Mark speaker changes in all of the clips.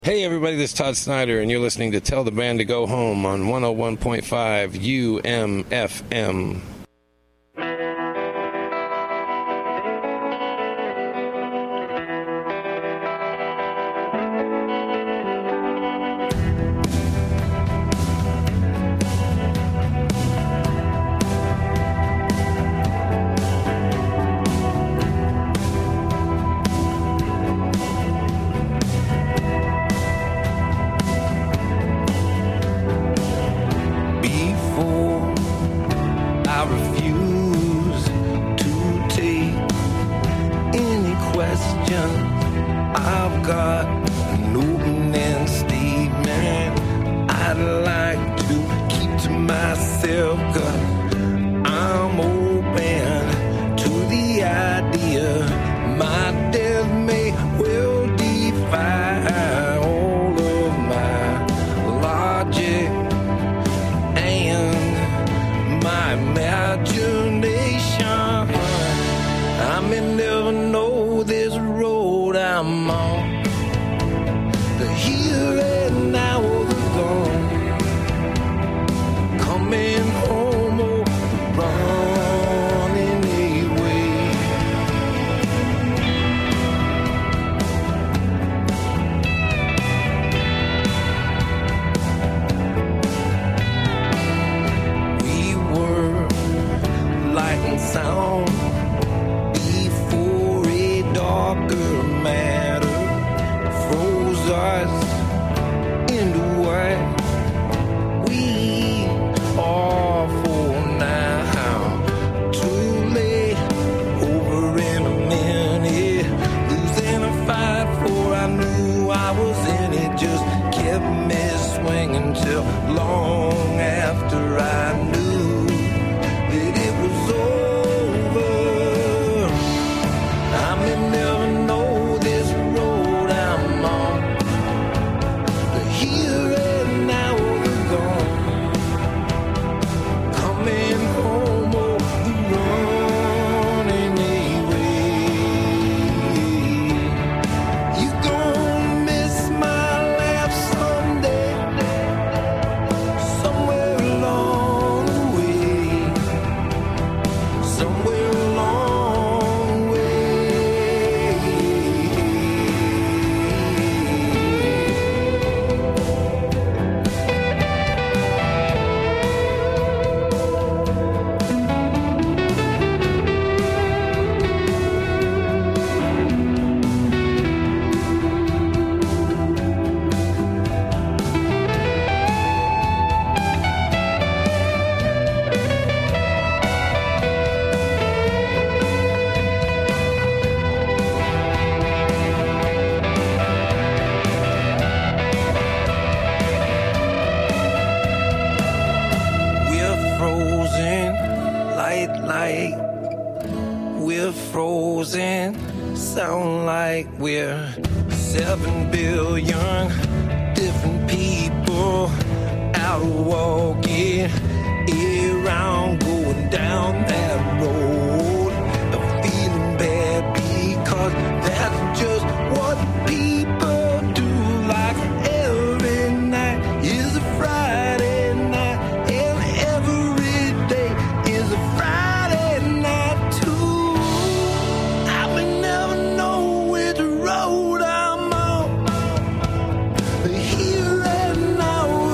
Speaker 1: Hey everybody, this is Todd Snyder, and you're listening to Tell the Band to Go Home on 101.5 UMFM.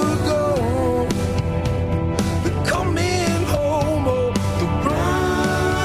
Speaker 2: Coming home, oh, the run.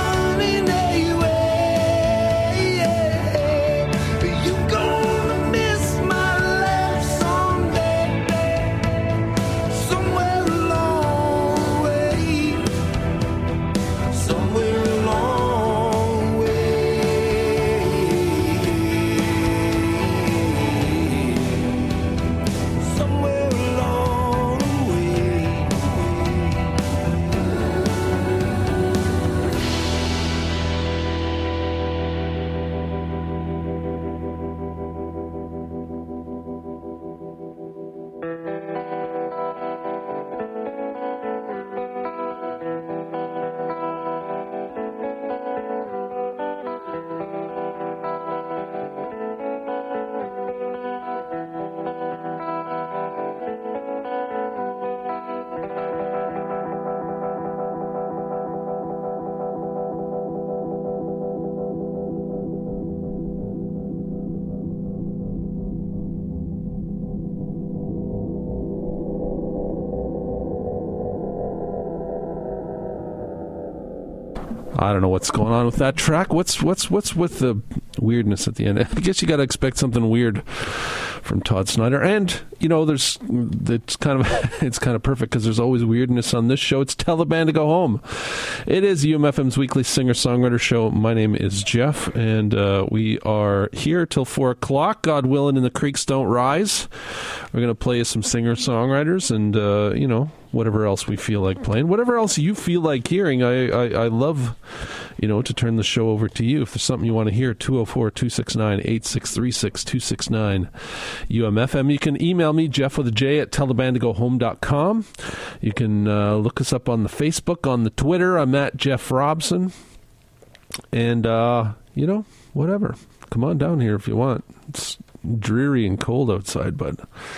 Speaker 2: I don't know what's going on with that track. What's with the weirdness at the end? I guess you got to expect something weird from Todd Snider. And it's kind of perfect because there's always weirdness on this show. It's Tell the Band to Go Home. It is UMFM's weekly singer-songwriter show. My name is Jeff, and we are here till 4 o'clock. God willing, and the creeks don't rise. We're going to play you some singer-songwriters and, whatever else we feel like playing. Whatever else you feel like hearing. I love, to turn the show over to you. If there's something you want to hear, 204-269-8636, 269 UMFM. You can email me, Jeff with a J, at tellthebandtogohome.com. You can look us up on the Facebook, on the Twitter. I'm at Jeff Robson. And, whatever. Come on down here if you want. It's dreary and cold outside, but,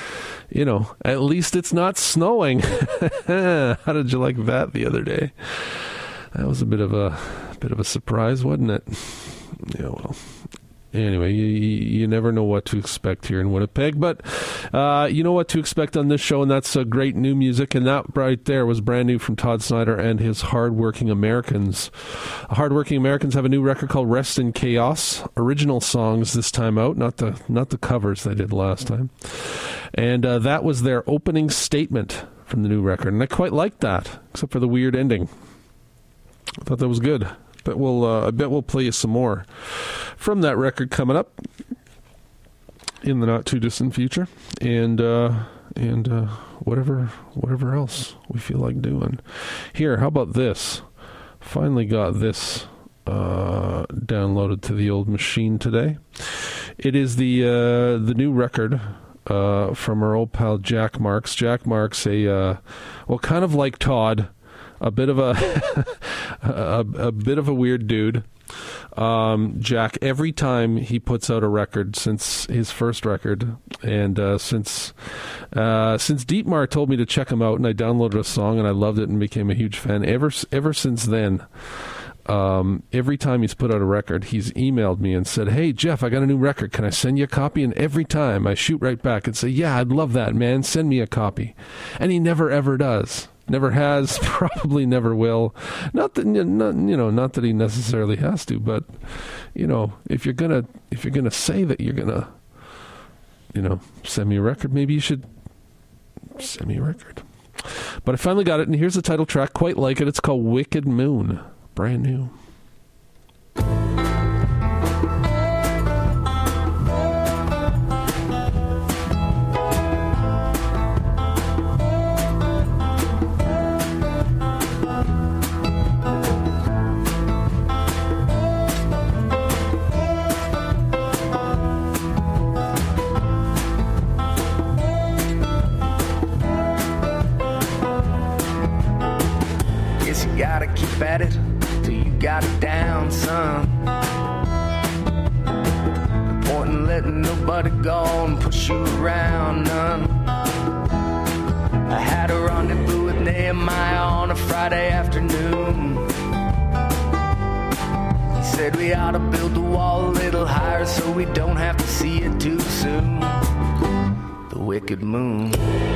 Speaker 2: at least it's not snowing. How did you like that the other day? That was a bit of a surprise, wasn't it? Yeah, well. Anyway, you never know what to expect here in Winnipeg, but you know what to expect on this show, and that's great new music, and that right there was brand new from Todd Snider and his Hardworking Americans. Hardworking Americans have a new record called Rest in Chaos, original songs this time out, not the covers they did last time, and that was their opening statement from the new record, and I quite liked that, except for the weird ending. I thought that was good. But I bet we'll play you some more from that record coming up in the not too distant future, and whatever else we feel like doing. Here, how about this? Finally got this downloaded to the old machine today. It is the new record from our old pal Jack Marks. Jack Marks, kind of like Todd. A bit of a bit of a weird dude. Jack, every time he puts out a record since his first record, and since Deepmar told me to check him out, and I downloaded a song and I loved it and became a huge fan. Ever since then, every time he's put out a record, he's emailed me and said, "Hey Jeff, I got a new record. Can I send you a copy?" And every time I shoot right back and say, "Yeah, I'd love that, man. Send me a copy." And he never ever does. Never has, probably never will. Not that he necessarily has to, but if you're gonna say that you're gonna, send me a record, maybe you should send me a record. But I finally got it, and here's the title track. Quite like it. It's called Wicked Moon, brand new.
Speaker 3: At it till you got it down, son. No point in letting nobody go and push you around, none. I had a rendezvous with Nehemiah on a Friday afternoon. He said we ought to build the wall a little higher so we don't have to see it too soon. The wicked moon.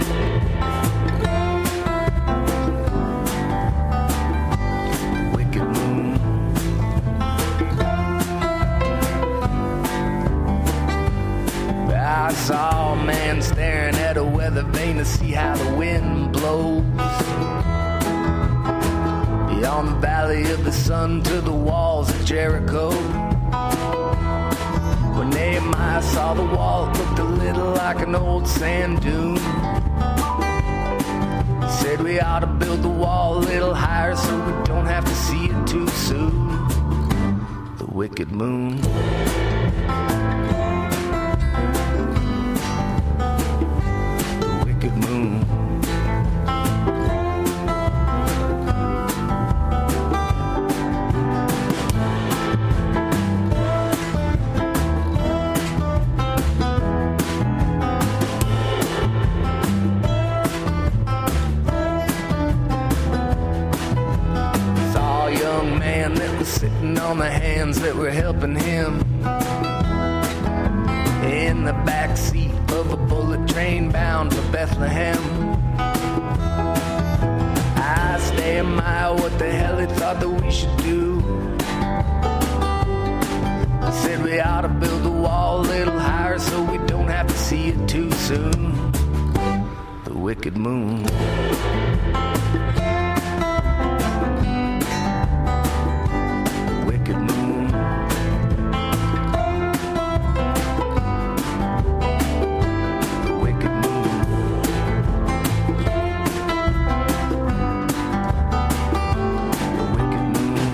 Speaker 3: I saw a man staring at a weather vane to see how the wind blows. Beyond the valley of the sun to the walls of Jericho. When Nehemiah saw the wall, it looked a little like an old sand dune. He said we ought to build the wall a little higher so we don't have to see it too soon. The wicked moon. Sitting on the hands that were helping him in the back seat of a bullet train bound for Bethlehem. I asked Nehemiah what the hell he thought that we should do. Said we ought to build the wall a little higher so we don't have to see it too soon. The wicked moon. Wicked moon. The wicked moon. The wicked moon.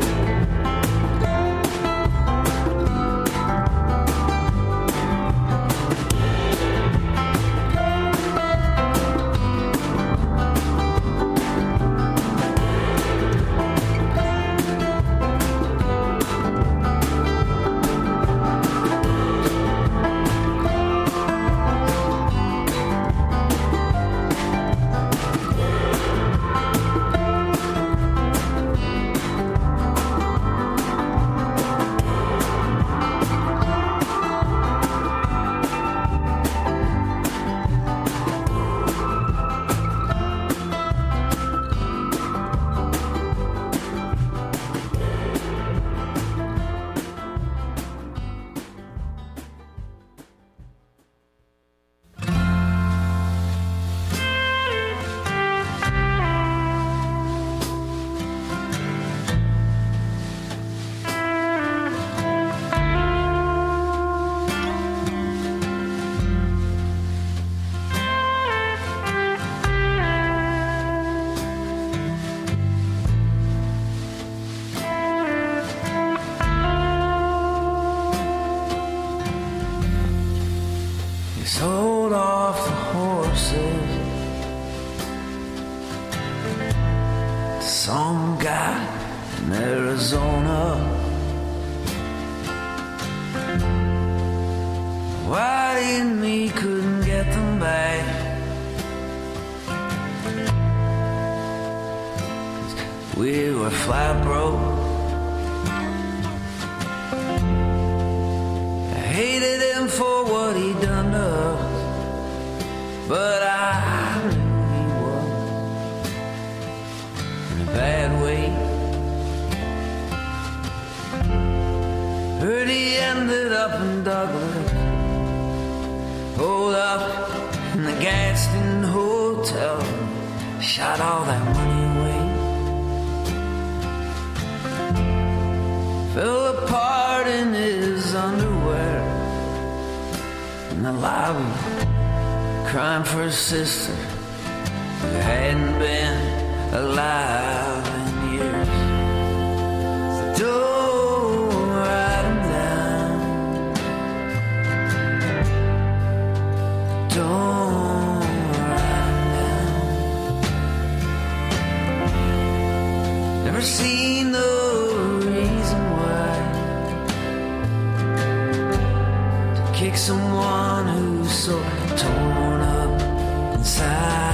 Speaker 3: Sold off the horses to some guy in Arizona. Whitey and me couldn't get them back. 'Cause we were flat broke. I hated him for what he done to us, but I knew he was in a bad way. Heard he ended up in Douglas, pulled up in the Gadsden Hotel, shot all that money away. Fell apart in his underwear in the lobby, crying for his sister who hadn't been alive in years. So don't write him down. Don't write him down. Never seen the reason why to kick someone who's so torn up inside.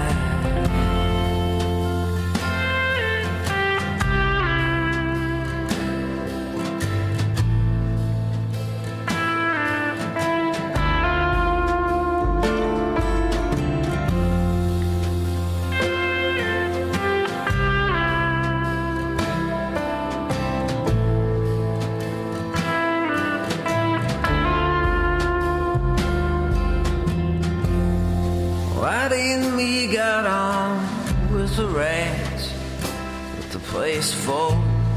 Speaker 3: Whitey and me got on with the rats, with the place full.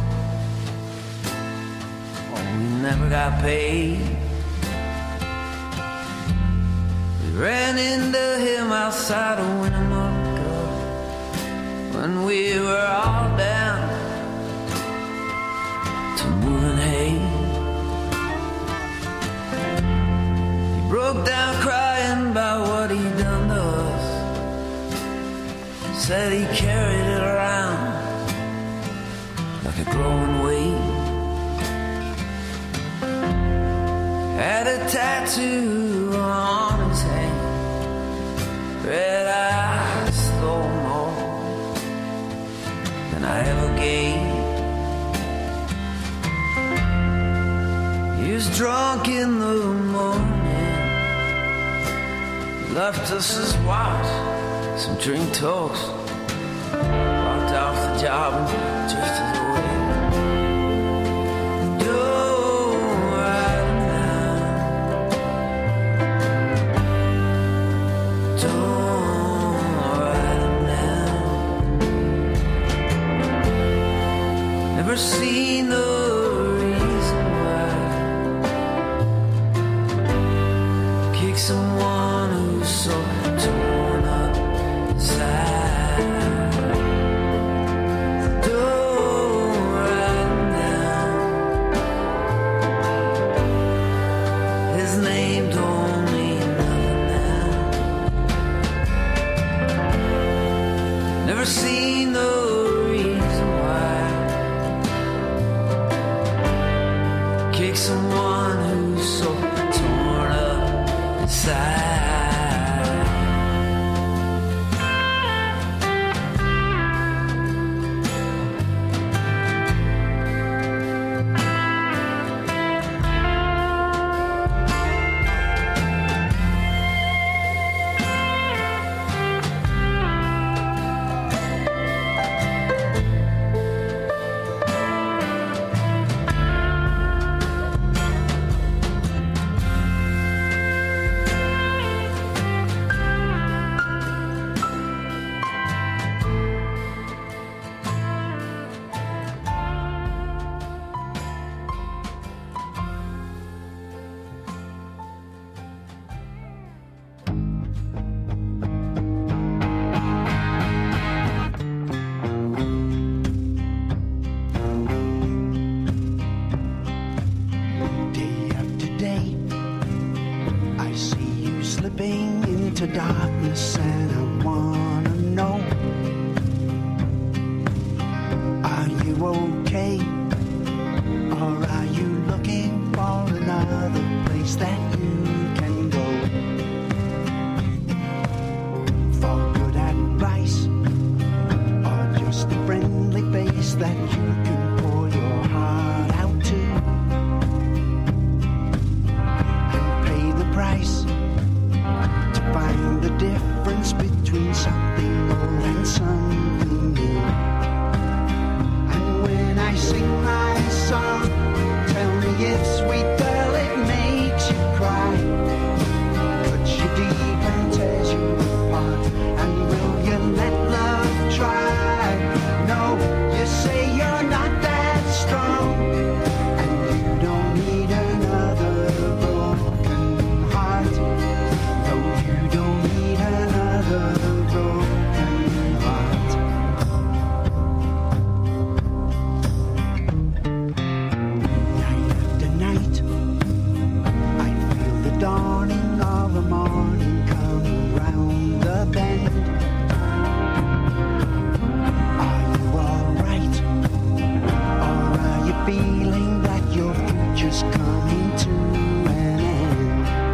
Speaker 3: Oh, we never got paid. We ran into him outside of Winnemucca when we were all down to moving hay. He broke down crying about what he done to us. Said he carried it around like a growing weight. Had a tattoo on his hand, red eyes stole more than I ever gave. He was drunk in the morning, left us his watch, some drink toast, walked off the job and drifted away. Don't
Speaker 4: slipping into darkness, and I wanna know, are you okay? Or are you looking for another place that you can go? For good advice, or just a friendly face that you can pour your heart out to, and pay the price to find the difference between something old and something new. And when I sing my song, tell me if, sweet girl, it makes you cry, cuts you deep and tears you apart, and will you let love try? No, you say you're not that strong, and you don't need another broken heart. No, you don't need another broken heart. Night after night, I feel the dawning of a morning come around the bend. Are you alright? Or are you feeling that your future's coming to an end?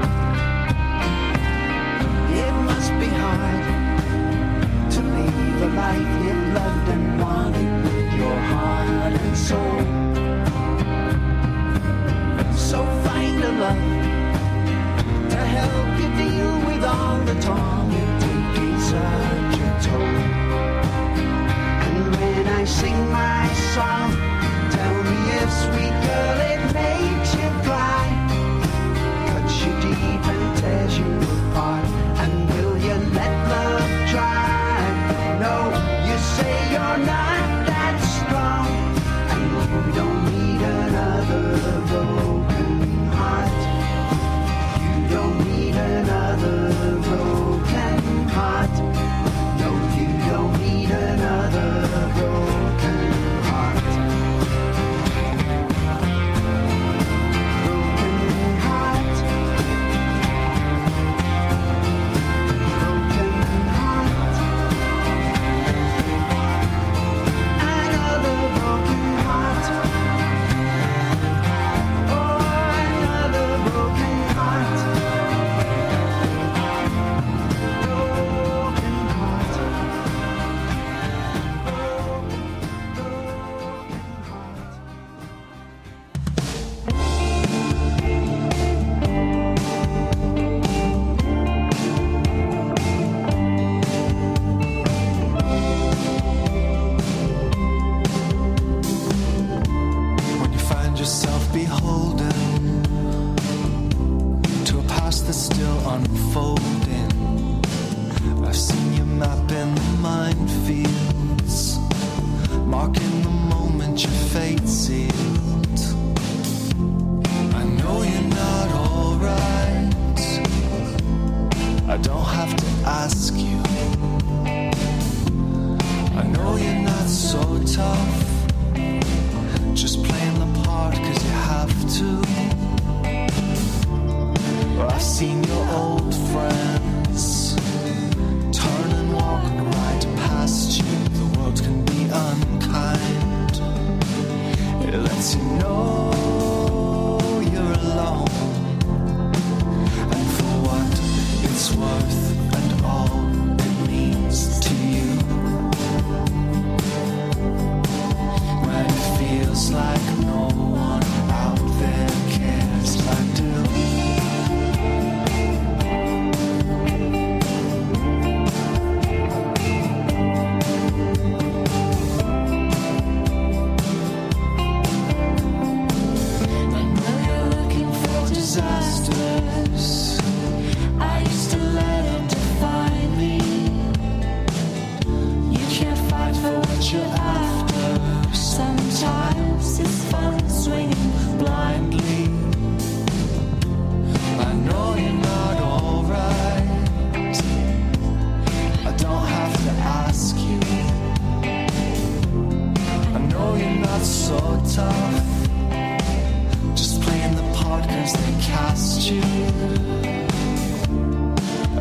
Speaker 4: It must be hard to leave a life you've loved and wanted with your heart and soul. So find a love to help you deal with all the torment taking such a toll. And when I sing my song, tell me if, sweet girl, it makes you cry, cuts you deep and tears you apart, and will you let love try? No, you say you're not that strong, and you don't need another broken heart. You don't need another broken heart. No, you don't need another broken heart. Broken heart. Broken heart. Another broken heart. Oh, another broken heart. Broken heart.
Speaker 5: When you find yourself beholden to a past that's still unfolding, I've seen you mapping the minefields, marking the moment your fate sealed. I know you're not alright, I don't have to ask you. I know you're not so tough, just playing the part 'cause you have to. Well, I've seen your old friends turn and walk right past you. The world can be unkind. It lets you know you're alone, and for what it's worth and all it means to you. When it feels like no one out there cares, I do. I know you're looking for disasters. I used to let them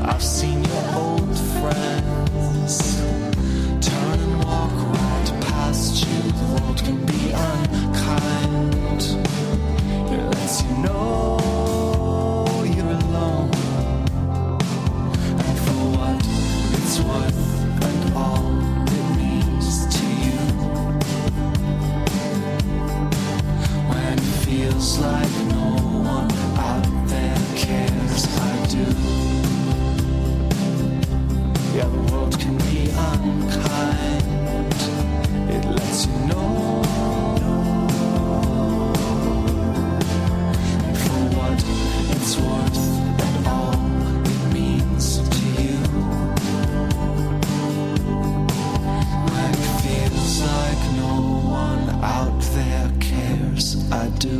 Speaker 5: I've seen your old friends turn and walk right past you. The world can be unkind. It lets you know you're alone. And for what it's worth and all it means to you, when it feels like no one out there cares, I do. Yeah, the world can be unkind. It lets you know. And for what it's worth and all it means to you, when it feels like no one out there cares, I do.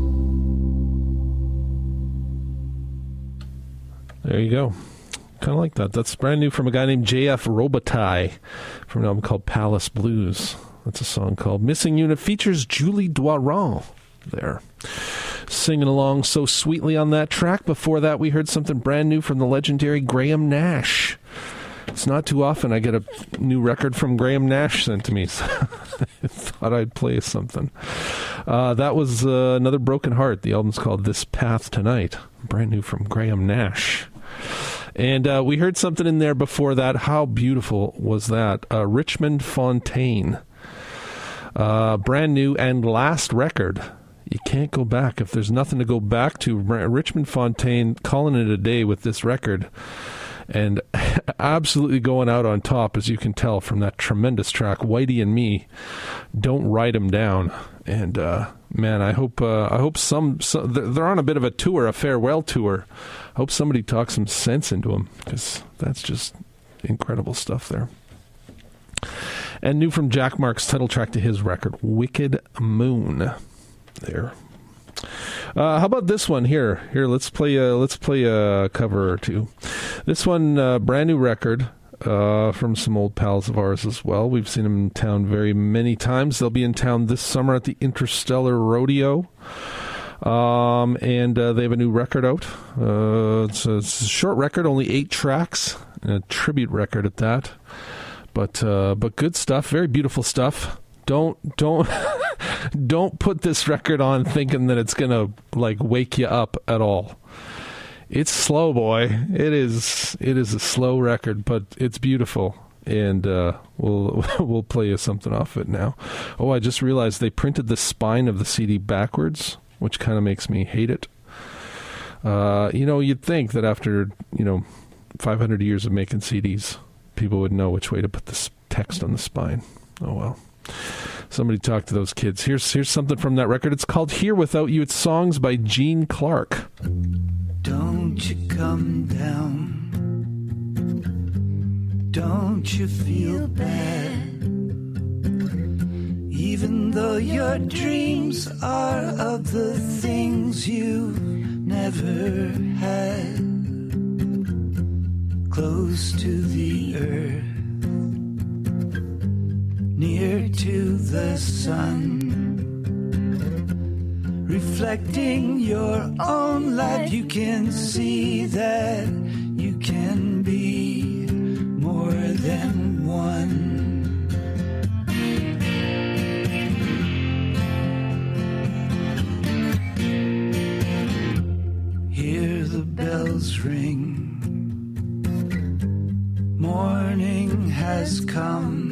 Speaker 2: There you go. Kind of like that. That's brand new from a guy named J.F. Robitaille from an album called Palace Blues. That's a song called Missing You. Features Julie Doiron there, singing along so sweetly on that track. Before that, we heard something brand new from the legendary Graham Nash. It's not too often I get a new record from Graham Nash sent to me, so I thought I'd play something. That was Another Broken Heart. The album's called This Path Tonight. Brand new from Graham Nash. And we heard something in there before that. How beautiful was that? Richmond Fontaine. Brand new and last record. You can't go back. If there's nothing to go back to, Richmond Fontaine calling it a day with this record. And absolutely going out on top, as you can tell from that tremendous track, Whitey and Me. Don't Write 'Em Down. And man, I hope some they're on a bit of a tour, a farewell tour. I hope somebody talks some sense into them, because that's just incredible stuff there. And new from Jack Mark's title track to his record, Wicked Moon. There. How about this one here? Here, let's play a cover or two. This one, brand new record from some old pals of ours as well. We've seen them in town very many times. They'll be in town this summer at the Interstellar Rodeo. And they have a new record out. It's a short record, only 8 tracks, and a tribute record at that. But good stuff, very beautiful stuff. Don't put this record on thinking that it's gonna like wake you up at all. It's slow, boy. It is a slow record, but it's beautiful. And we'll play you something off it now. Oh, I just realized they printed the spine of the CD backwards, which kind of makes me hate it. You'd think that after 500 years of making CDs, people would know which way to put this text on the spine. Oh well. Somebody talk to those kids. Here's something from that record. It's called Here Without You. It's songs by Gene Clark.
Speaker 4: Don't you come down. Don't you feel bad. Even though your dreams are of the things you never had. Close to the earth, near to the sun, reflecting your own light, you can see that you can be more than one. Hear the bells ring, morning has come.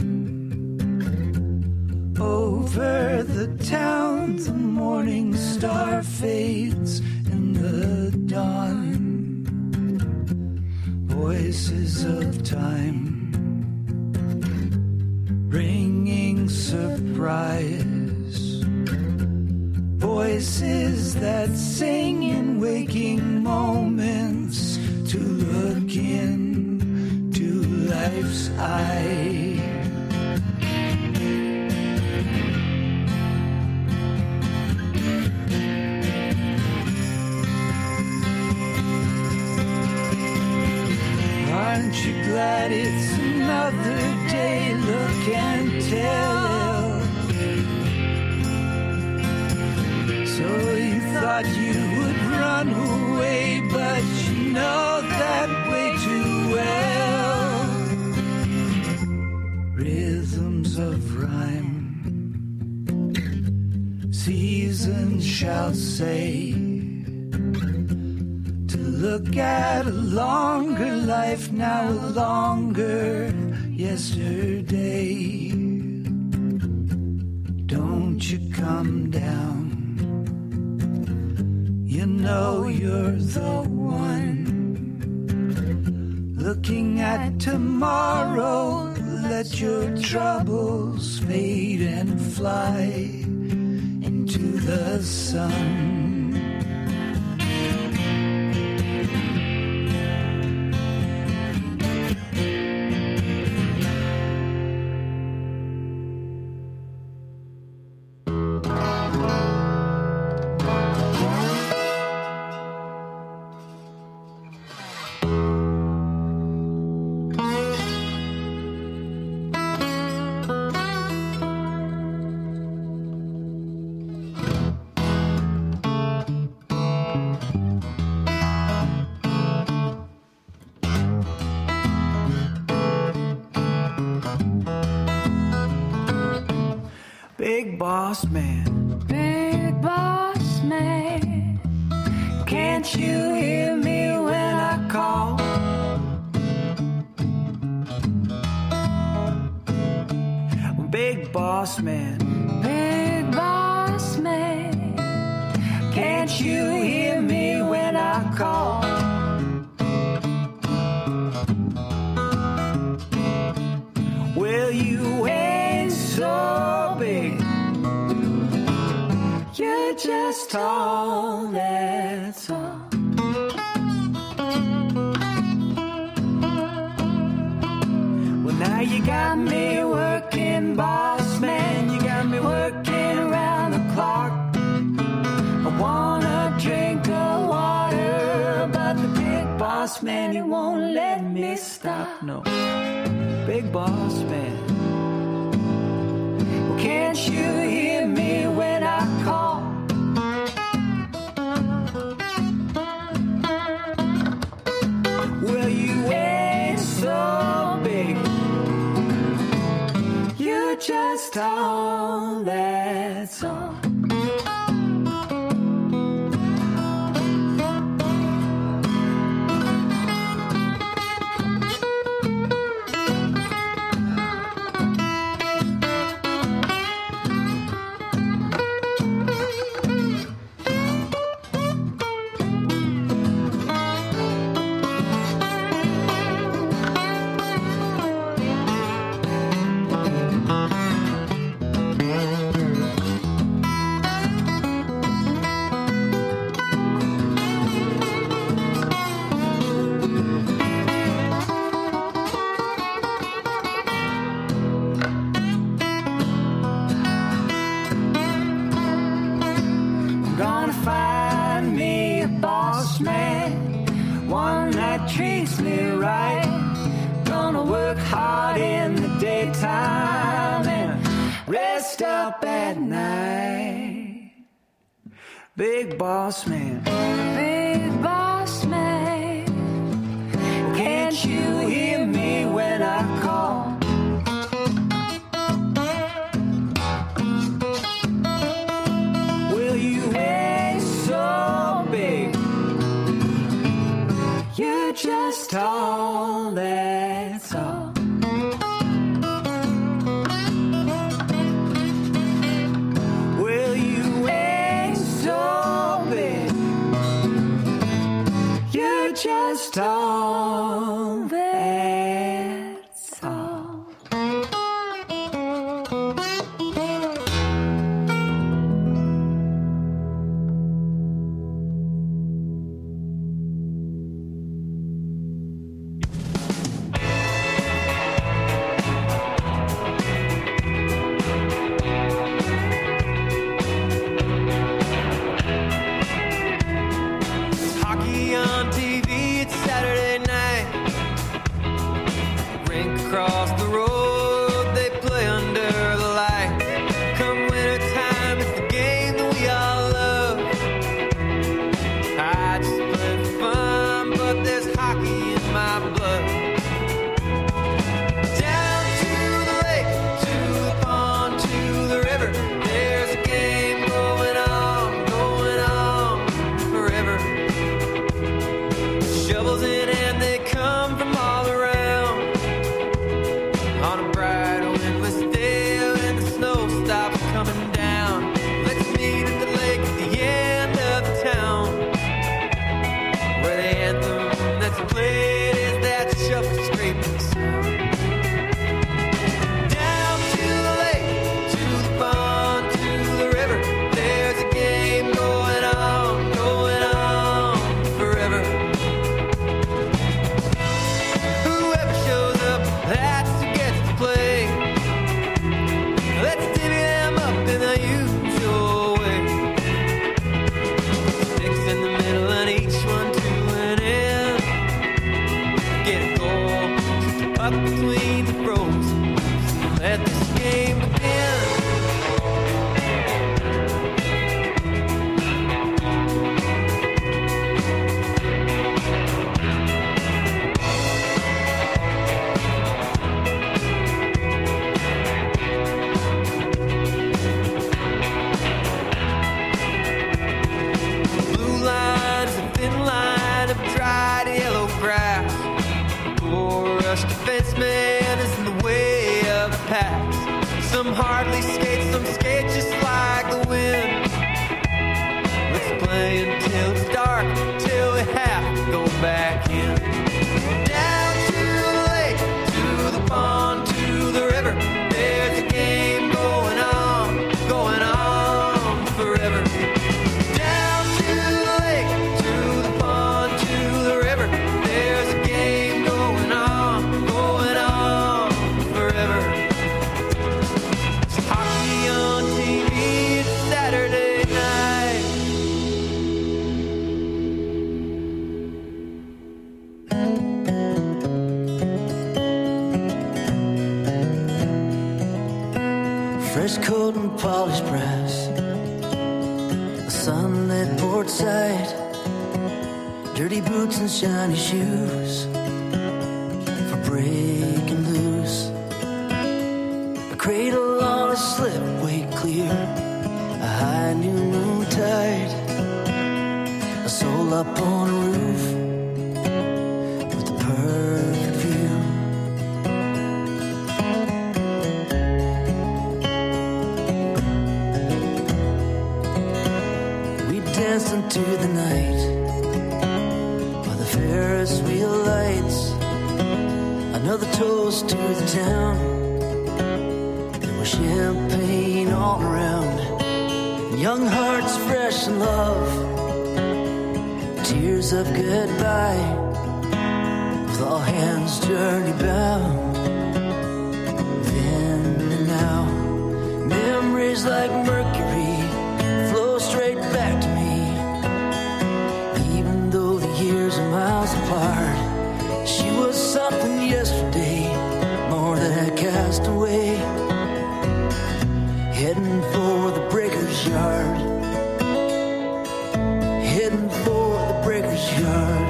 Speaker 4: Over the town, the morning star fades in the dawn. Voices of time, bringing surprise. Voices that sing in waking moments to look into life's eye. Aren't you glad it's another day? Look and tell. So you thought you would run away, but you know that way too shall say, to look at a longer life now, a longer yesterday. Don't you come down, you know you're the one. Looking at tomorrow, let your troubles fade and fly into the sun. Big boss man,
Speaker 3: Big boss man,
Speaker 4: can't you hear me when I call? Big boss man,
Speaker 3: big boss man,
Speaker 4: can't you hear me when I call? Well, you ain't so big, you're just tall, that's all. Well, now you got me working, boss man, you got me working around the clock. I wanna drink of water, but the big boss man, he won't let me stop. No, big boss man, well, can't you hear me when I call? Well, you ain't so big, you're just all, that's all. Treats me right, gonna work hard in the daytime and rest up at night. Big boss man,
Speaker 3: big boss man,
Speaker 4: can't you hear me when I call? Well, you ain't so big, you're just all, that's all. Well, you ain't so big, you're just all, that's all.
Speaker 3: scraping sound. Down to the lake, to the pond, to the river, there's a game going on forever. Whoever shows up, that's who gets to play. Let's divvy them up in the usual way. Sticks in the middle and each one to an end. Get a goal, shoot the puck between the rows. Let this game begin. Blue lines, a thin line of dried yellow grass. Poor rush defenseman is in the way of the pass. Some hardly skate, some skate just like the wind. Let's play until it's dark, till we have to go back in. Down to the lake, to the pond, to the river, there's a game going on forever. Down to the lake, to the pond, to the river, there's a game going on forever. It's hockey on TV, it's Saturday night.
Speaker 4: Fresh coat and polished brass, a sunlit port side, dirty boots and shiny shoes for breaking loose. A cradle on a slipway clear, a high new moon tide, a soul up on a roof with the perfect view. We danced into the night by the Ferris wheel lights. Another toast to the town. There was champagne all around, young hearts fresh in love, tears of goodbye, with all hands journey bound. Then and now, memories like mercury flow straight back to me. Even though the years are miles apart, she was something yesterday, more than a castaway, heading for the breaker's yard, heading for the breaker's yard.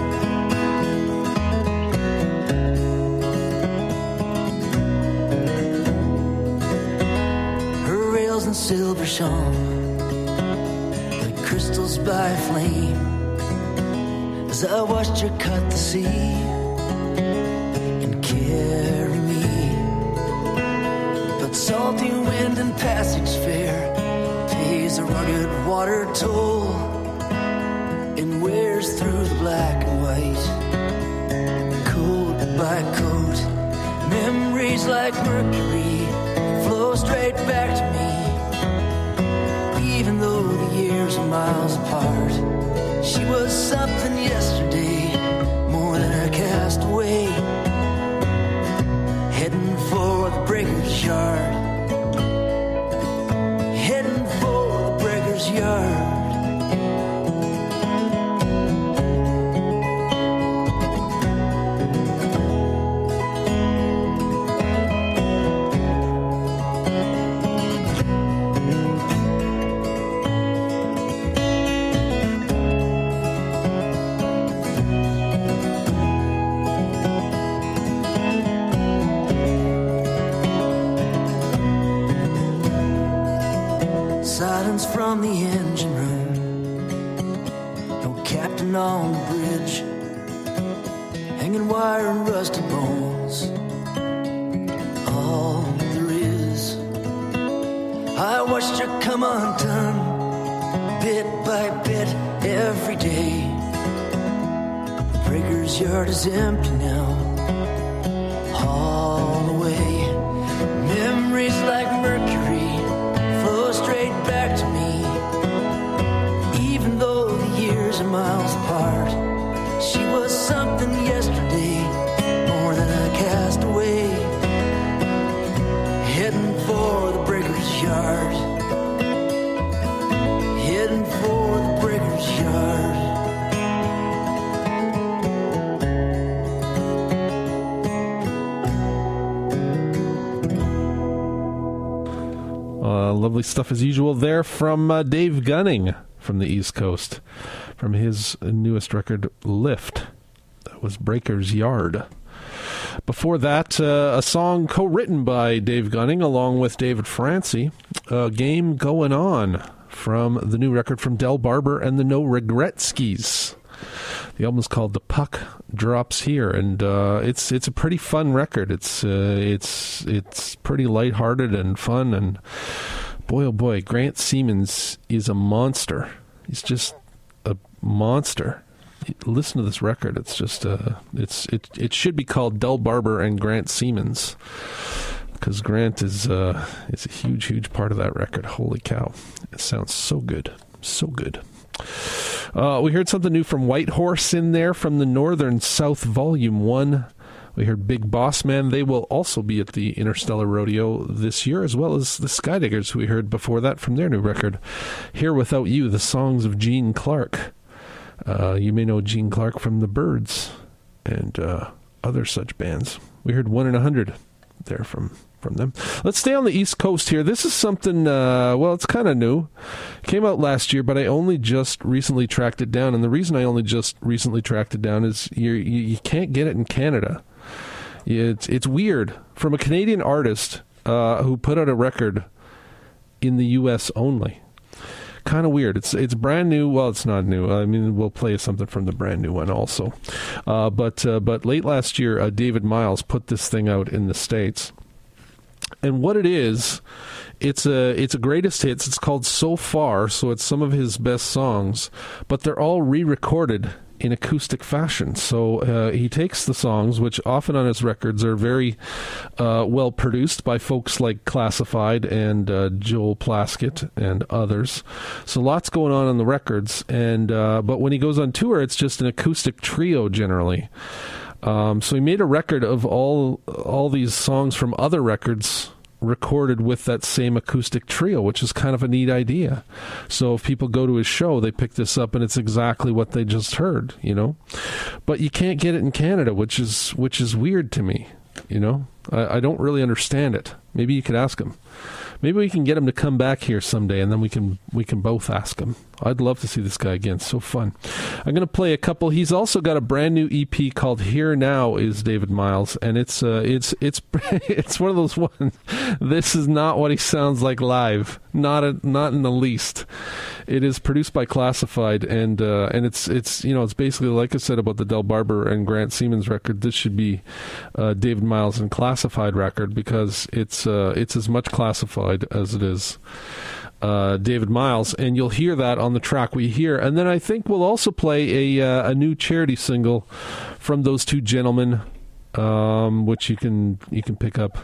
Speaker 4: Her rails and silver shone like crystals by a flame, as I watched her cut the sea and carry me. But salty wind and passage fare pays a rugged water toll and wears through the black and white, coat by coat. Memories like mercury flow straight back to me. Even though the years are miles apart, she was something yesterday, more than a castaway, heading for the breaker's yard, heading for the breaker's yard. Silence from the engine room, no captain on the bridge, hanging wire and rusty bones, all there is. I watched her come undone, bit by bit, every day. The breaker's yard is empty now,
Speaker 2: Lovely stuff as usual there from Dave Gunning from the East Coast, from his newest record, Lift. That was Breaker's Yard. Before that, a song co-written by Dave Gunning along with David Francie, Game Going On, from the new record from Del Barber and the No Regretskis. The album is called The Puck Drops Here, and it's a pretty fun record. It's pretty lighthearted and fun, and boy oh boy, Grant Siemens is a monster. He's just a monster. Listen to this record. It's just it should be called Del Barber and Grant Siemens, because Grant is a huge part of that record. Holy cow, it sounds so good, so good. We heard something new from White Horse in there from the Northern South Volume 1. We heard Big Boss Man. They will also be at the Interstellar Rodeo this year, as well as the Skydiggers, who we heard before that from their new record, Here Without You, the songs of Gene Clark. You may know Gene Clark from the Byrds and other such bands. We heard 1 in 100 there from them. Let's stay on the East Coast here. This is something, it's kind of new. It came out last year, but I only just recently tracked it down. And the reason I only just recently tracked it down is you can't get it in Canada. It's weird. From a Canadian artist who put out a record in the U.S. only. Kind of weird. It's brand new. Well, it's not new. I mean, we'll play something from the brand new one also. But late last year, David Miles put this thing out in the States. And what it is, it's a greatest hits. It's called So Far, so it's some of his best songs, but they're all re-recorded in acoustic fashion. So he takes the songs, which often on his records are very well produced by folks like Classified and Joel Plaskett and others. So lots going on the records, and but when he goes on tour, it's just an acoustic trio generally. So he made a record of all these songs from other records recorded with that same acoustic trio, which is kind of a neat idea. So if people go to his show, they pick this up and it's exactly what they just heard, you know. But you can't get it in Canada, which is weird to me, you know. I don't really understand it. Maybe you could ask him. Maybe we can get him to come back here someday, and then we can both ask him. I'd love to see this guy again. So fun. I'm going to play a couple. He's also got a brand new EP called Here Now is David Miles, and it's one of those ones. This is not what he sounds like live. Not in the least. It is produced by Classified, and it's it's basically like I said about the Del Barber and Grant Siemens record. This should be David Miles and Classified record, because it's as much Classified as it is David Miles, and you'll hear that on the track we hear. And then I think we'll also play a new charity single from those two gentlemen, which you can pick up.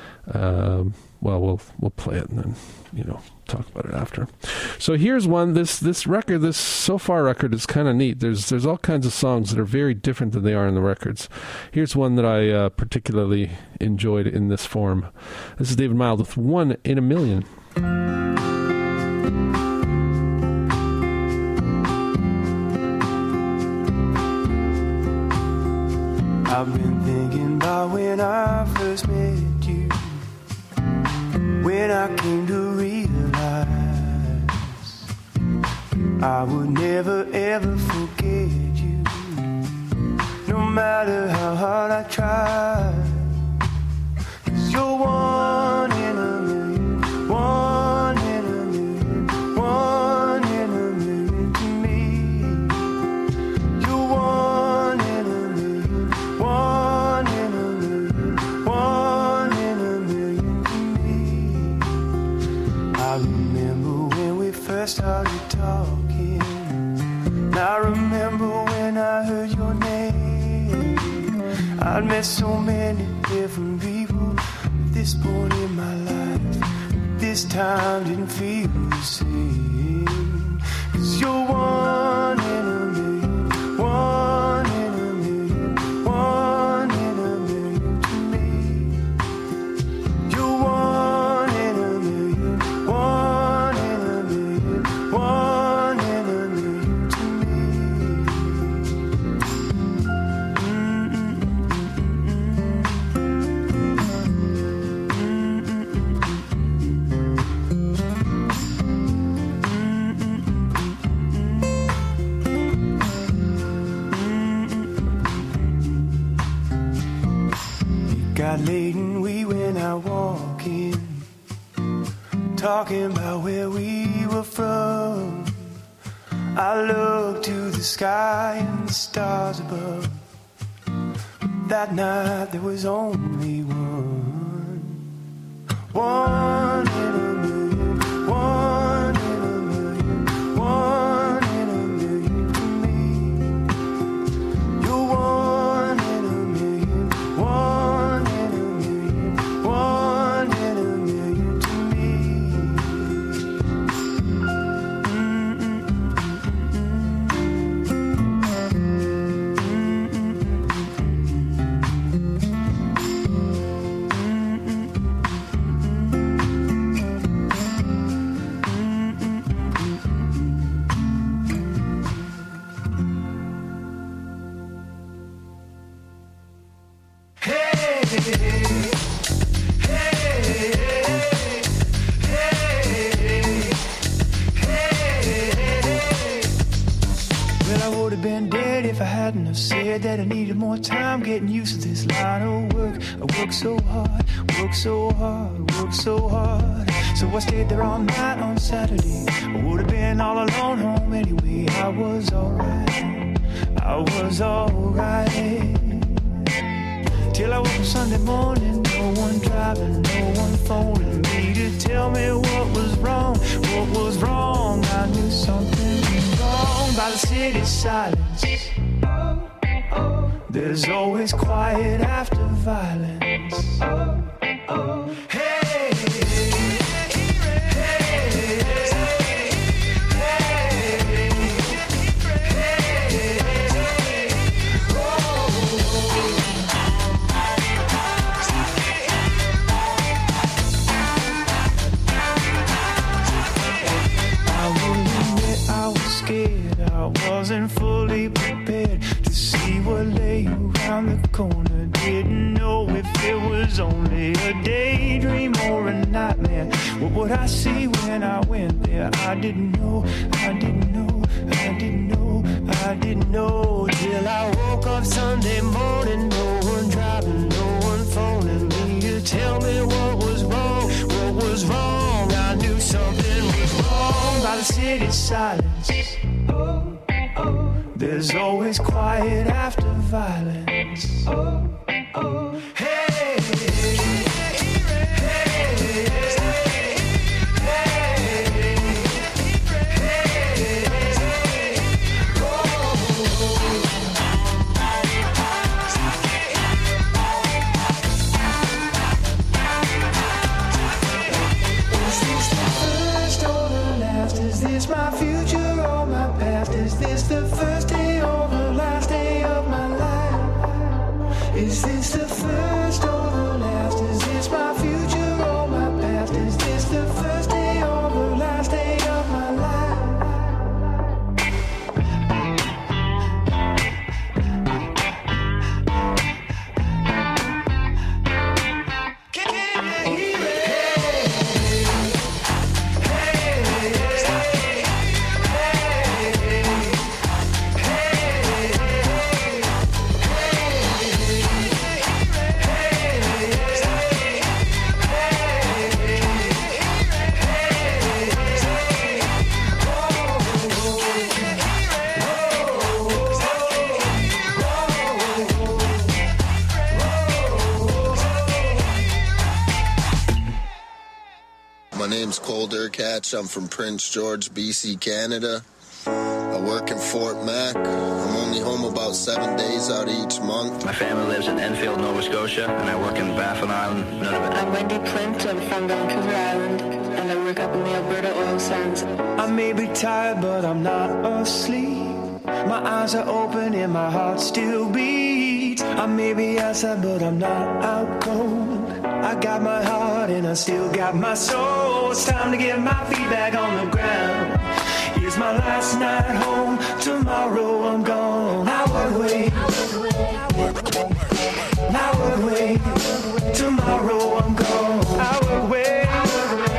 Speaker 2: We'll play it and then talk about it after. So here's one. This record, this So Far record, is kind of neat. There's all kinds of songs that are very different than they are in the records. Here's one that I particularly enjoyed in this form. This is David Miles with 1 in a Million.
Speaker 5: I've been thinking about when I first met you, when I came to realize I would never ever forget you, no matter how hard I try. 'Cause you're 1 in a million, 1 in a million, 1 in a million to me. You're 1 in a million, 1 in a million, 1 in a million to me. I remember when we first started talking, and I remember when I heard your name. I'd met so many different people at this point in my life, but this time didn't feel the same. 'Cause you're 1 in a million, 1 in a million, 1 in a million to me. You're 1 in a million, 1 in a million, 1 in a million to me.
Speaker 4: Got late and we went out walking, talking about where we were from. I looked to the sky and the stars above. That night there was only one. One in a million, one in a million, one in a million to me. You're one in a million, one in a million, one in a million to me. Well, I would have been dead if I hadn't have said that I needed more time getting used to this line of work. I work so hard, work so hard, work so hard. So I stayed there all night on Saturday. I would have been all alone home anyway. I was alright, I was alright. Till I woke up Sunday morning, no one driving, no one phoning me to tell me what was wrong, what was wrong. I knew something was wrong by the city's silence. There's always quiet after violence. Hey. I wasn't fully prepared to see what lay around the corner. Didn't know if it was only a daydream or a nightmare. What would I see when I went there? I didn't know, I didn't know, I didn't know, I didn't know. Till I woke up Sunday morning, no one driving, no one phoning me to tell me what was wrong, what was wrong. I knew something was wrong by the city's silence. There's always quiet after violence. Hey. Is this the first or the last? Is this my future or my past? Is this the first day or the last day of my life? Is this the first or the last? Is this my future or my past? Is this the first day or the last day of my life?
Speaker 6: My name's Cole Durkatch. I'm from Prince George, BC, Canada. I work in Fort Mac. I'm only home about 7 days out of each month.
Speaker 7: My family lives in Enfield, Nova Scotia, and I work in Baffin Island, Nunavut.
Speaker 8: I'm Wendy Plint. I'm from Vancouver Island, and I work up in the Alberta oil sands.
Speaker 4: I may be tired, but I'm not asleep. My eyes are open and my heart still beats. I may be outside, but I'm not out cold. I got my heart and I still got my soul. It's time to get my feet back on the ground. Here's my last night home. Tomorrow I'm gone. I work away. I work away. Tomorrow I'm gone. I work away.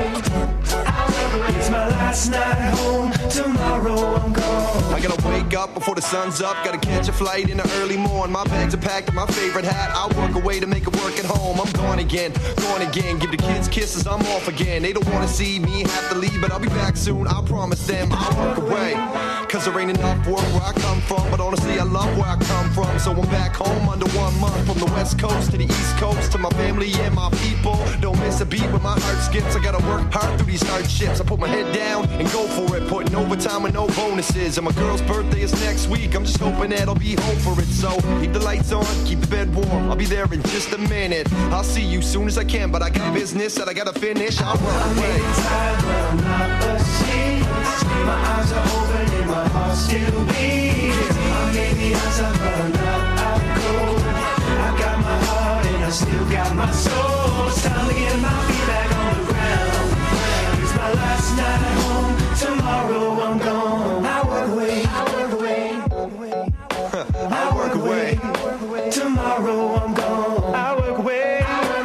Speaker 4: It's my last night home. Tomorrow I'm gone.
Speaker 9: I gotta wake up, up before the sun's up. Gotta catch a flight in the early morn. My bags are packed in my favorite hat. I'll work a way to make it work at home. I'm gone again. Give the kids kisses, I'm off again. They don't wanna see me have to leave, but I'll be back soon. I promise them I'll work away. Cause there ain't enough work where I come from. But honestly, I love where I come from. So I'm back home under 1 month. From the west coast to the east coast, to my family and my people. Don't miss a beat when my heart skips. I gotta work hard through these hardships. I put my head down and go for it. Putting overtime with no bonuses. And my girl's birthday is next week. I'm just hoping that I'll be home for it. So keep the lights on, keep the bed warm. I'll be there in just a minute. I'll see you soon as I can, but I got business that I gotta finish. I'll run away.
Speaker 5: I'm tired, but I'm not ashamed. My eyes are open and my heart still beats. I may be outside, but I'm not out cold. I got my heart and I still got my soul. It's time to get my feet back on the ground. It's my last night home. Tomorrow I'm gone. I work away. I work away. I work away. Tomorrow I'm gone. I work away. I work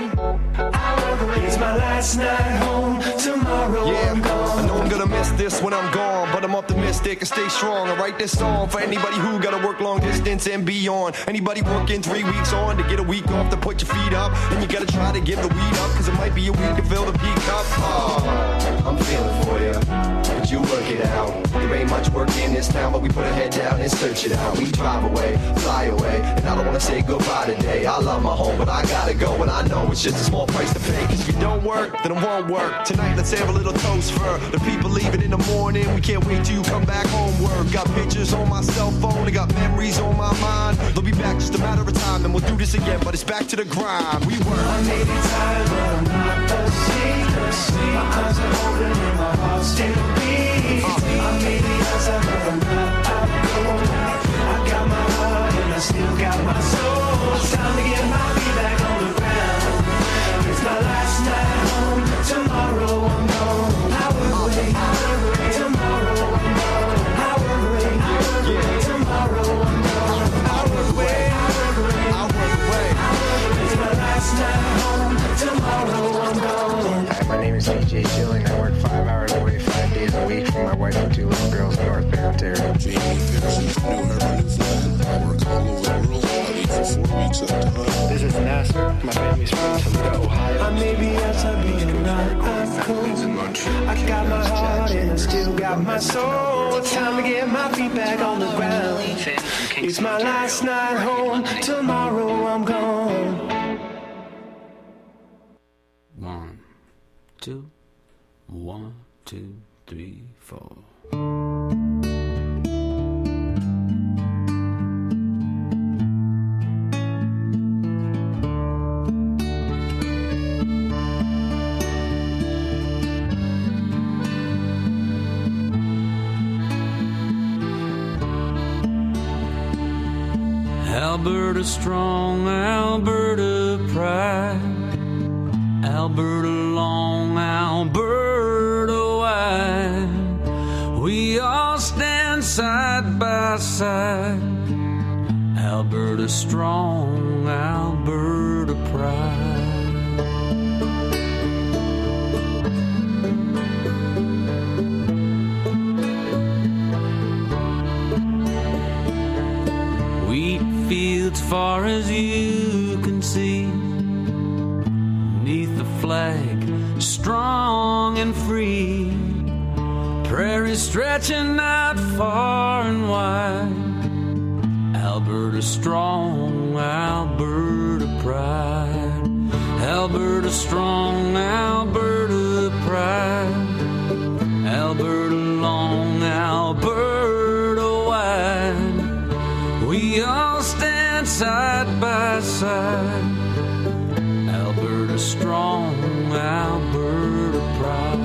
Speaker 5: away. It's my last night home. Tomorrow I'm gone.
Speaker 9: I know I'm gonna miss this when I'm gone, but I'm optimistic and stay strong. I write this song for anybody who gotta work long distance and beyond. Anybody working 3 weeks on to get a week off to put your feet up. And you gotta try to give the weed up, cause it might be a week to fill the peak up. Oh, I'm feeling for you, but you work it out. There ain't much work in this town, but we put our head down and search it out. We drive away, fly away, and I don't wanna say goodbye today. I love my home, but I gotta go, and I know it's just a small price to pay. Cause if you don't work, then it won't work. Tonight, let's have a little toast for the people leaving in the morning. We can't wait till you come back home. Work. Got pictures on my cell phone, I got memories on my mind. They'll be back just a matter of time, and we'll do this again, but it's back to the grind. We work.
Speaker 5: I may be tired, but I'm not ashamed. My eyes are open and my heart still beats. I may be outside, but I'm not out cold. I got my heart and I still got my soul. It's time to get my feet back on the ground. It's my last night home. Tomorrow I'm gone. I work away. Tomorrow I'm gone. I work away. Tomorrow I'm gone. I work away. It's my last night home. Tomorrow I'm gone.
Speaker 10: Hi, my name is DJ Schilling. I work 5 hours away 5 days a week from my wife and 2 little girls in North Bay, Ontario.
Speaker 11: Jamie Pearson, New Haven, Newfoundland. I work all over the world. I leave for 4 weeks at a time.
Speaker 10: This is Nasser. My family's from Toledo, Ohio.
Speaker 5: I may be outside, but I'm not cold. I got my heart and I still got my soul. It's time to get my feet back on the ground. It's my last night home. Tomorrow I'm gone.
Speaker 12: 1, 2, 1, 2, 3, 4. Alberta strong, Alberta pride, Alberta long, Alberta wide. We all stand side by side. Alberta strong, Alberta pride. Wheat fields far as you can see, beneath the flag, strong and free. Prairies stretching out far and wide. Alberta strong, Alberta pride. Alberta strong, Alberta pride. Alberta long, Alberta wide. We all stand side by side. Alberta strong, Alberta pride.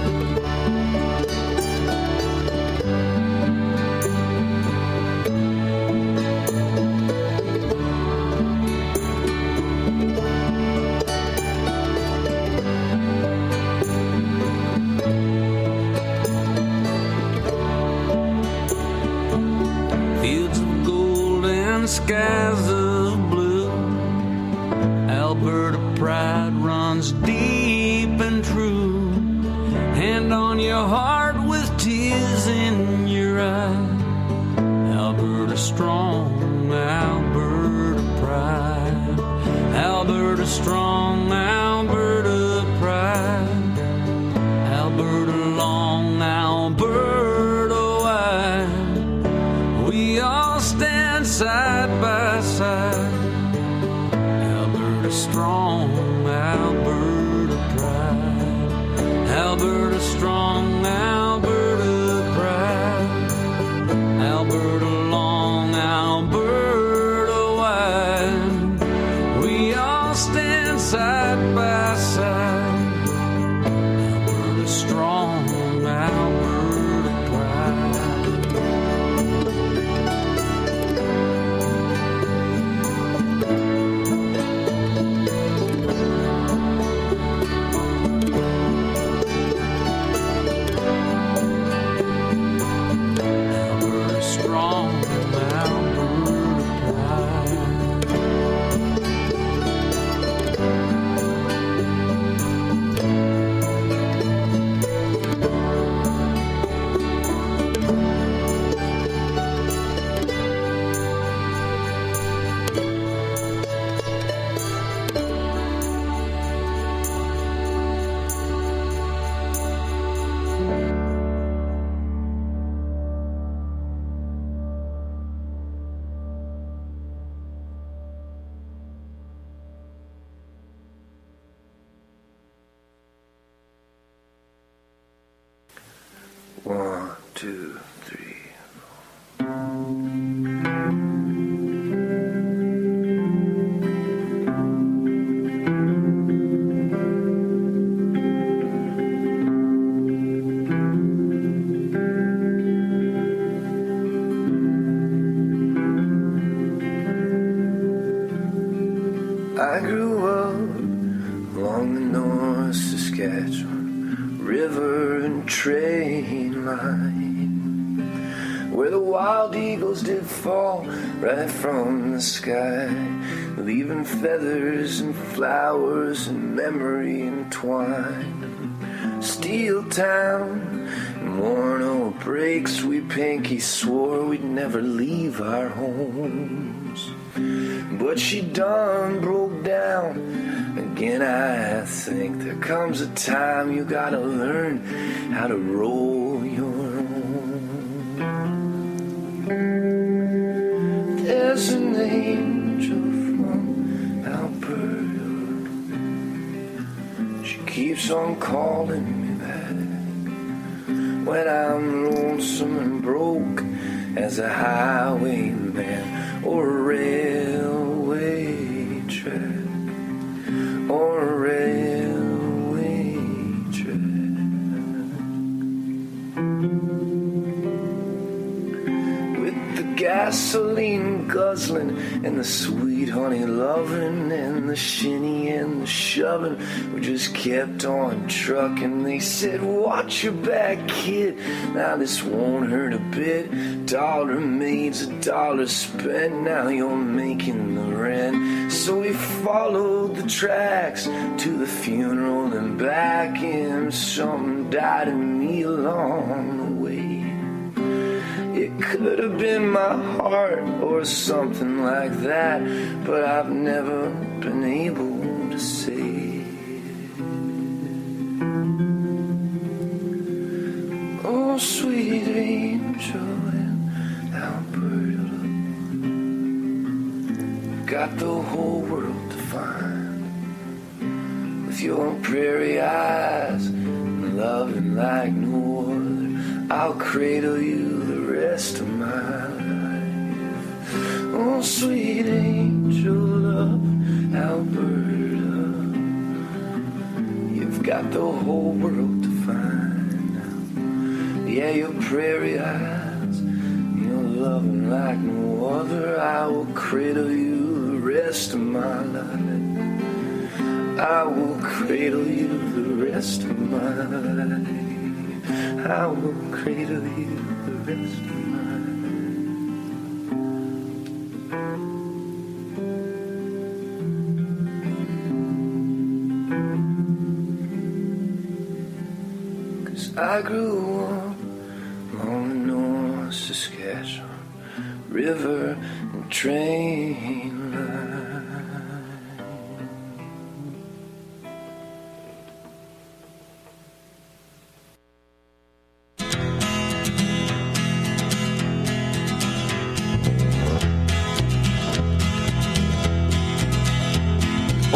Speaker 12: Fields of gold and skies of blue. Alberta pride runs deep and true. Hand on your heart with tears in your eye. Alberta strong, Alberta pride, Alberta long, Alberta wide. We all stand side by side. Alberta strong, Alberta pride, Alberta strong, Alberta pride, Alberta long, Alberta wide. We all stand side by side. Alberta strong, Alberta pride. Alberta strong, Alberta pride.
Speaker 5: One, two, three. I grew up along the North Saskatchewan River and train line, where the wild eagles did fall right from the sky, leaving feathers and flowers and memory entwined. Steel Town and worn old breaks, we pinky swore we'd never leave our homes. But she done broke down again. I think there comes a time you gotta learn how to roll your own. There's an angel from Alberta, she keeps on calling me back when I'm lonesome and broke as a highwayman or a railway track, or a railway track. With the gasoline guzzling and the sweet honey loving and the shinny and the shoving, we just kept on trucking. They said, watch your back, kid, now this won't hurt a bit. $1 made's $1 spent, now you're making the rent. So we followed the tracks to the funeral and back, and something died in me along the way. It could have been my heart or something like that, but I've never been able to say. Oh, sweet angel in Alberta, got the whole world to find. With your prairie eyes and loving like no other, I'll cradle you the rest of my life. Oh, sweet angel of Alberta, you've got the whole world to find now. Yeah, your prairie eyes, you're loving like no other. I will cradle you the rest of my life. I will cradle you the rest of my life. I will cradle you the rest of my life. 'Cause I grew up along the North Saskatchewan River and train line.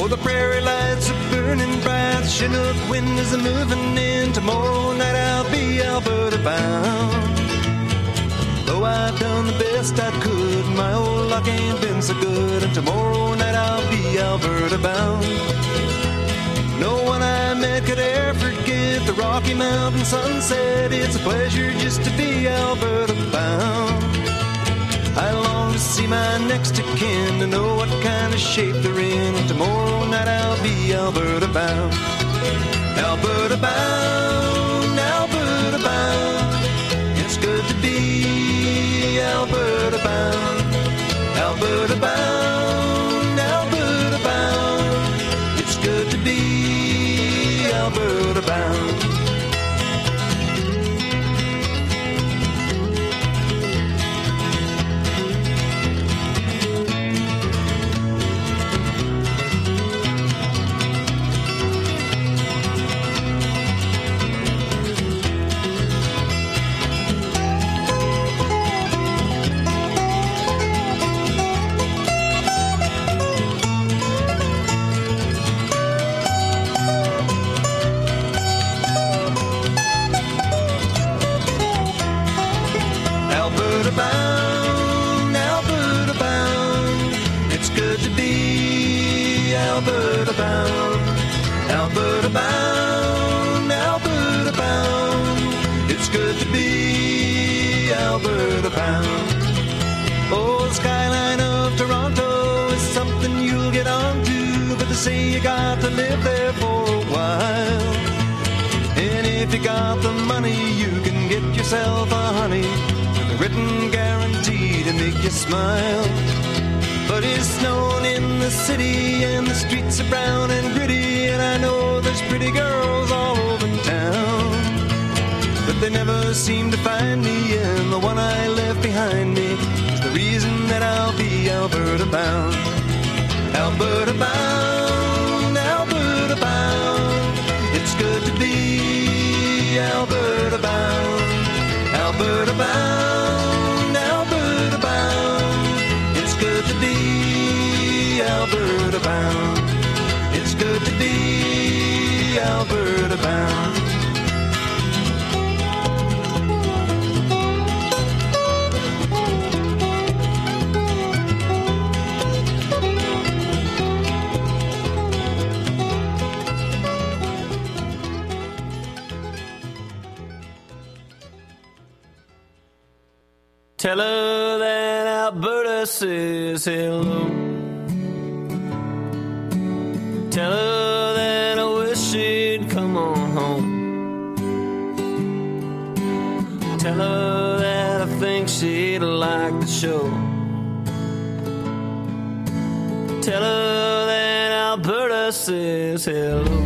Speaker 3: Oh, the prairie lights are burning bright, the Chinook wind is moving in. Tomorrow night I'll be Alberta bound. Though I've done the best I could, my old luck ain't been so good. And tomorrow night I'll be Alberta bound. No one I met could ever forget the Rocky Mountain sunset. It's a pleasure just to be Alberta bound. I long to see my next of kin, to know what kind of shape they're in. And tomorrow night I'll be Alberta bound. Alberta bound, Alberta bound. It's good to be Alberta bound. Alberta bound, Alberta bound. It's good to be Alberta bound. Bound, Alberta bound. It's good to be Alberta bound. Alberta bound, Alberta bound. It's good to be Alberta bound. Oh, the skyline of Toronto is something you'll get onto, but they say you got to live there for a while. And if you got the money, you can get yourself a honey, written guarantee to make you smile. But it's snowing in the city and the streets are brown and gritty, and I know there's pretty girls all over town, but they never seem to find me, and the one I left behind me is the reason that I'll be Alberta bound. Alberta bound, Alberta bound. It's good to be Alberta bound. Alberta bound, Alberta bound. It's good to be Alberta bound. It's good to be Alberta bound.
Speaker 12: Tell her that Alberta says hello. Tell her that I wish she'd come on home. Tell her that I think she'd like the show. Tell her that Alberta says hello.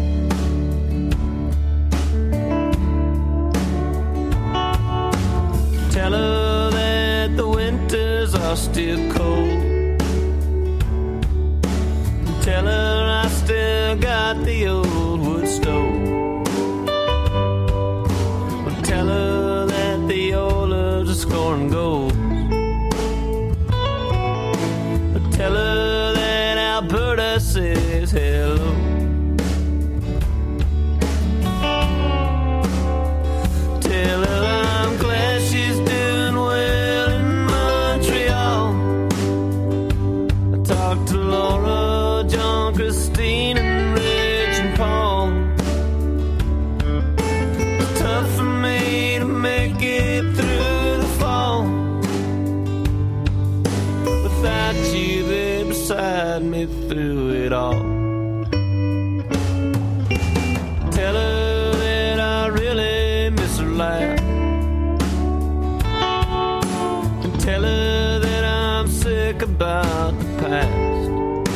Speaker 12: Tell her that the winters are still cold. Tell her I still got the old wood stove. Tell her that the old loves are scoring gold. Tell her that Alberta says hello. Tell her I'm glad she's doing well in Montreal. I talked to Laura, John, Christine, and Rich and Paul. It's tough for me to make it through the fall without you there beside me through it all. Tell her that I really miss her laugh. And tell her that I'm sick about the past.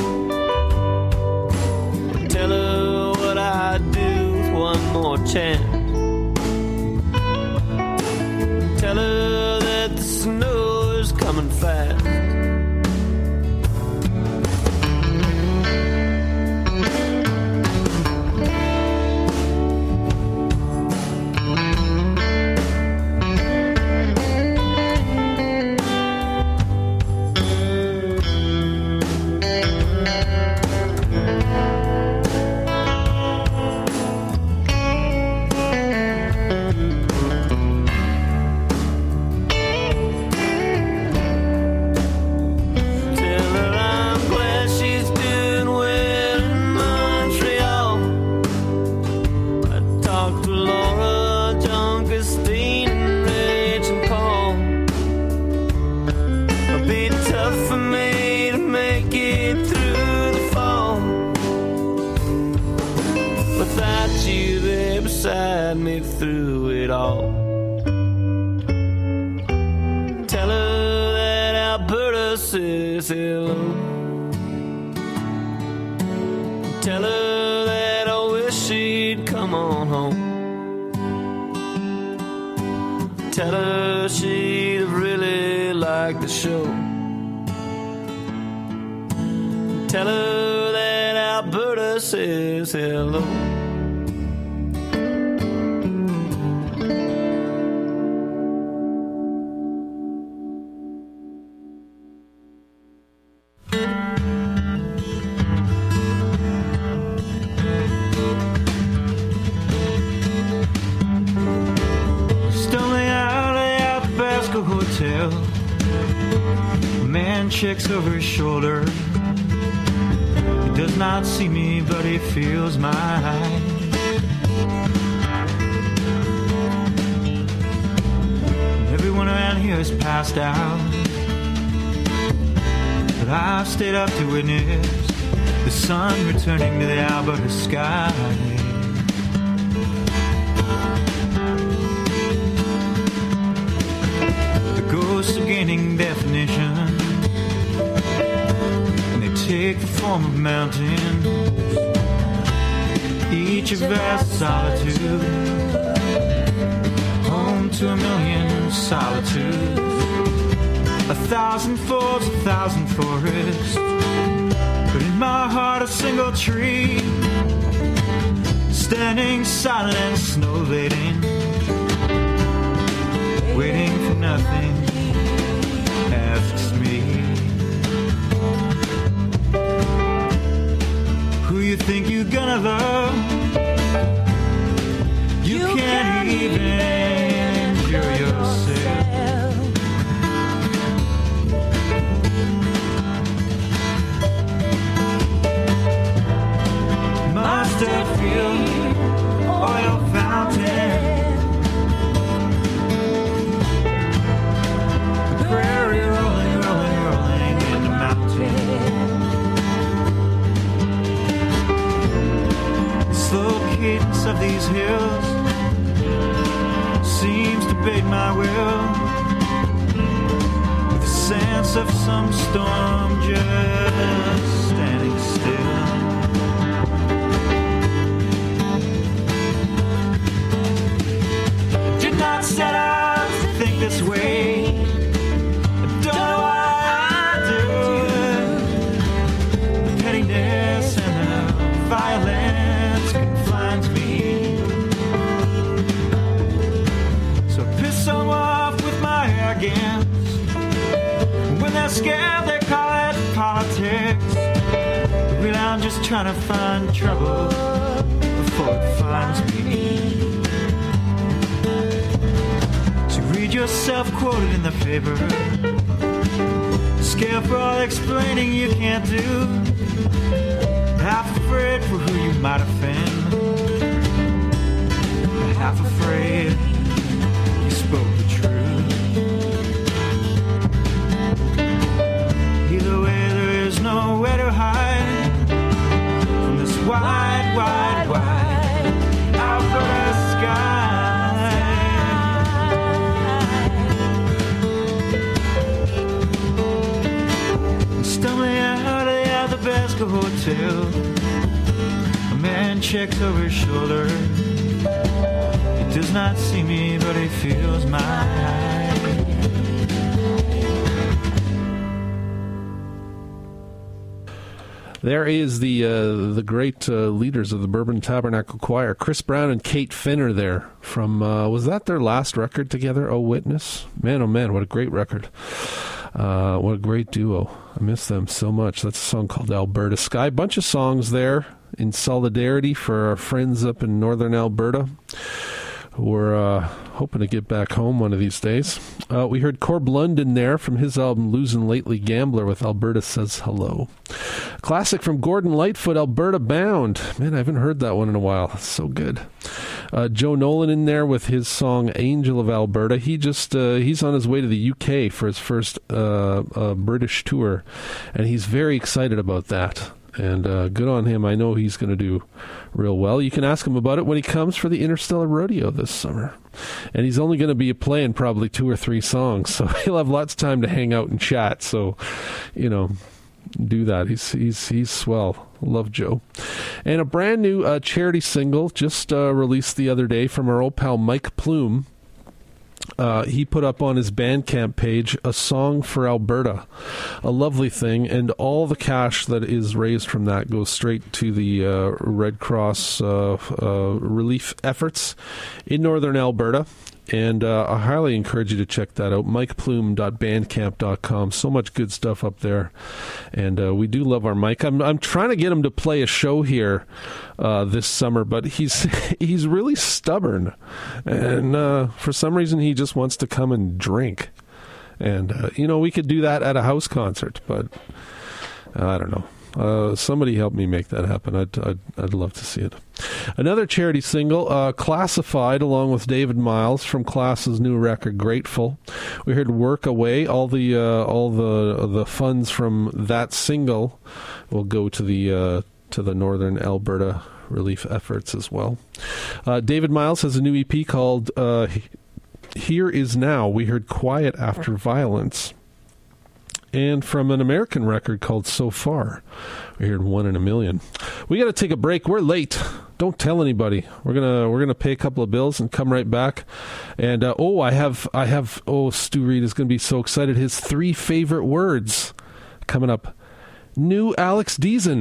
Speaker 12: And tell her what I'd do with one more chance. And tell her that the snow is coming fast. beside me through it all. Tell her that Alberta says hello. Tell her that I wish she'd come on home. Tell her she'd really like the show. Tell her that Alberta says hello.
Speaker 13: Hotel. A man checks over his shoulder. He does not see me, but he feels my eyes. Everyone around here is passed out, but I've stayed up to witness the sun returning to the Alberta sky. Ghosts are gaining definition, and they take the form of mountains, each a vast solitude, home to a million solitudes, 1,000 folds, 1,000 forests, but in my heart a single tree, standing silent and snow-laden, waiting for nothing, asks me, who you think you're gonna love? You can't even endure yourself. Must have filled oil fountain, prairie rolling, rolling, rolling in the mountain. The slow cadence of these hills seems to bait my will, with the sense of some storm just standing still. I did not set out to think this way. Don't know why I do. The pettiness and the violence confines me. So I piss them off with my arrogance. When they're scared, they call it politics. But really, I'm just trying to find trouble before it finds me. So read yourself quoted in the paper. Scared for all explaining you can't do. Half afraid for who you might offend. Half afraid you spoke the truth. Either way, there is nowhere to hide from this wide, wide, wide Alberta sky. Stumbling out of the Altabasco Hotel, a man checks over his shoulder. He does not see me, but he feels my eye.
Speaker 2: There is the great leaders of the Bourbon Tabernacle Choir, Chris Brown and Kate Finner there from, was that their last record together, Oh Witness? Man, oh man, what a great record. What a great duo. I miss them so much. That's a song called Alberta Sky. Bunch of songs there in solidarity for our friends up in northern Alberta. We're hoping to get back home one of these days. We heard Corb London there from his album Losing Lately Gambler with Alberta Says Hello. Classic from Gordon Lightfoot, Alberta Bound. Man, I haven't heard that one in a while. That's so good. Joe Nolan in there with his song Angel of Alberta. He's on his way to the UK for his first British tour, and he's very excited about that. And good on him. I know he's going to do real well. You can ask him about it when he comes for the Interstellar Rodeo this summer. And he's only going to be playing probably 2 or 3 songs, so he'll have lots of time to hang out and chat. So, do that. He's swell. Love Joe. And a brand new charity single just released the other day from our old pal Mike Plume. He put up on his Bandcamp page A Song for Alberta, a lovely thing, and all the cash that is raised from that goes straight to the Red Cross relief efforts in northern Alberta. And I highly encourage you to check that out, mikeplume.bandcamp.com. So much good stuff up there. And we do love our Mike. I'm trying to get him to play a show here this summer, but he's really stubborn. And for some reason, he just wants to come and drink. And, we could do that at a house concert, but I don't know. Somebody help me make that happen. I'd love to see it. Another charity single, Classified, along with David Miles from Class's new record, Grateful. We heard Work Away. All the funds from that single will go to the Northern Alberta relief efforts as well. David Miles has a new EP called Here Is Now. We heard Quiet After Violence. And from an American record called So Far, we heard 1 in a Million. We got to take a break. We're late. Don't tell anybody. We're gonna pay a couple of bills and come right back. And I have Stu Reed is gonna be so excited. His 3 favorite words coming up. New Alex Deason.